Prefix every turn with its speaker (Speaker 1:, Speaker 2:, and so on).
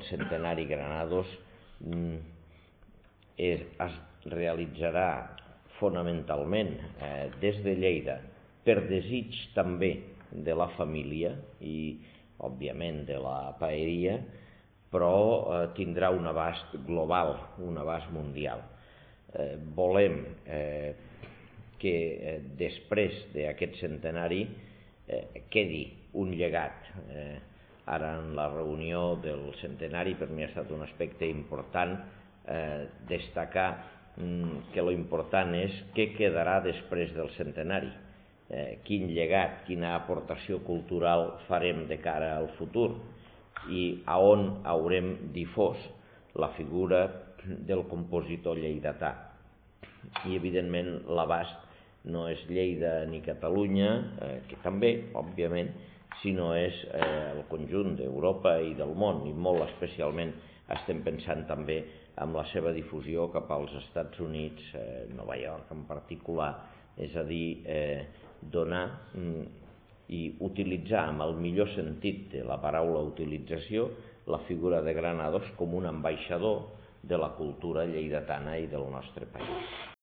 Speaker 1: centenari Granados es realitzarà fonamentalment des de Lleida, per desig també de la família i, òbviament, de la paeria, però tindrà un abast global, un abast mundial. Volem que després d'aquest centenari quedi un llegat. Ara en la reunió del centenari per mi ha estat un aspecte important destacar que lo important és què quedarà després del centenari, quin llegat, quina aportació cultural farem de cara al futur i a on haurem difós la figura del compositor lleidatà. I evidentment l'abast no és Lleida ni Catalunya, que també, òbviament, sinó és el conjunt d'Europa i del món, i molt especialment estem pensant també en la seva difusió cap als Estats Units, Nova York en particular, és a dir, donar i utilitzar amb el millor sentit de la paraula utilització la figura de Granados com un ambaixador de la cultura lleidatana i del nostre país.